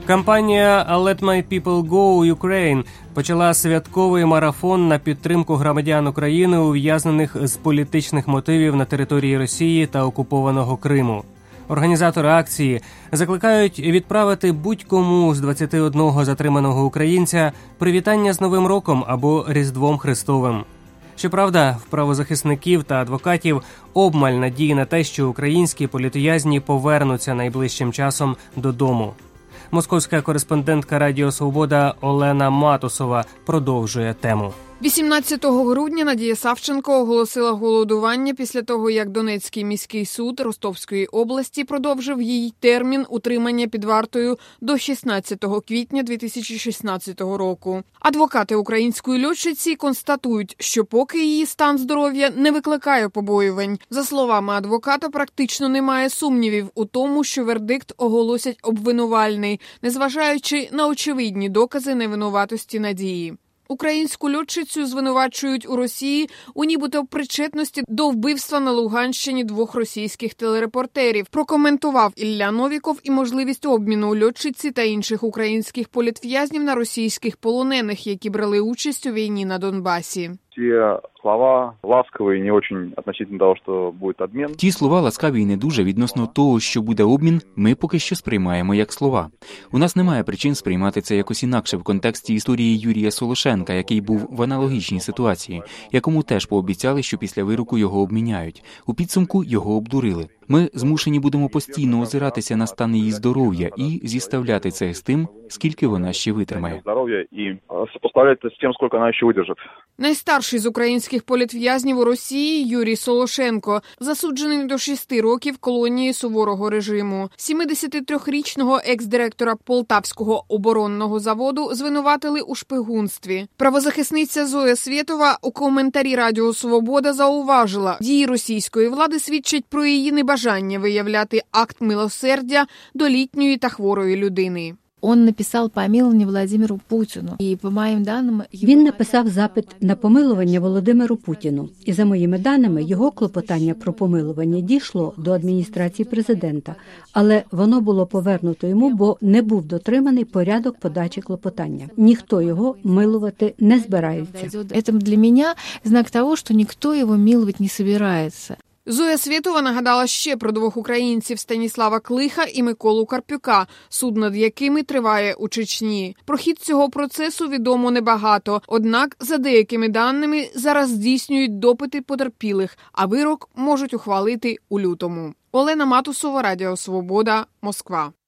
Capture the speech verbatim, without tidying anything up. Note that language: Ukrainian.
Кампанія «Let my people go Ukraine» почала святковий марафон на підтримку громадян України, ув'язнених з політичних мотивів на території Росії та окупованого Криму. Організатори акції закликають відправити будь-кому з двадцяти одного затриманого українця привітання з Новим роком або Різдвом Христовим. Щоправда, в правозахисників та адвокатів обмаль надії на те, що українські політв'язні повернуться найближчим часом додому. Московська кореспондентка Радіо Свобода Олена Матусова продовжує тему. вісімнадцятого грудня Надія Савченко оголосила голодування після того, як Донецький міський суд Ростовської області продовжив її термін утримання під вартою до шістнадцятого квітня дві тисячі шістнадцятого року. Адвокати української льотчиці констатують, що поки її стан здоров'я не викликає побоювань. За словами адвоката, практично немає сумнівів у тому, що вердикт оголосять обвинувальний, незважаючи на очевидні докази невинуватості Надії. Українську льотчицю звинувачують у Росії у нібито причетності до вбивства на Луганщині двох російських телерепортерів. Прокоментував Ілля Новіков і можливість обміну льотчиці та інших українських політв'язнів на російських полонених, які брали участь у війні на Донбасі. Ті слова ласкові, не дуже относительно того, що буде обмін. Ті слова ласкаві і не дуже відносно того, що буде обмін, ми поки що сприймаємо як слова. У нас немає причин сприймати це якось інакше в контексті історії Юрія Солошенка, який був в аналогічній ситуації, якому теж пообіцяли, що після вироку його обміняють. У підсумку його обдурили. Ми змушені будемо постійно озиратися на стан її здоров'я і зіставляти це з тим, скільки вона ще витримає. Здоров'я і співставляти з тим, скільки вона ще видержить. Найстарший з українських політв'язнів у Росії Юрій Солошенко, засуджений до шести років колонії суворого режиму. сімдесятитрирічного екс-директора Полтавського оборонного заводу звинуватили у шпигунстві. Правозахисниця Зоя Свєтова у коментарі Радіо Свобода зауважила, дії російської влади свідчать про її небажання виявляти акт милосердя до літньої та хворої людини. Он написав помилування Володимиру Путіну. І по моїм даним, він написав запит на помилування Володимиру Путіну. І за моїми даними, його клопотання про помилування дійшло до адміністрації президента, але воно було повернуто йому, бо не був дотриманий порядок подачі клопотання. Ніхто його милувати не збирається. Це для мене знак того, що ніхто його милувати не збирається. Зоя Свєтова нагадала ще про двох українців Станіслава Клиха і Миколу Карпюка, суд над якими триває у Чечні. Про хід цього процесу відомо небагато, однак, за деякими даними, зараз здійснюють допити потерпілих, а вирок можуть ухвалити у лютому. Олена Матусова, Радіо Свобода, Москва.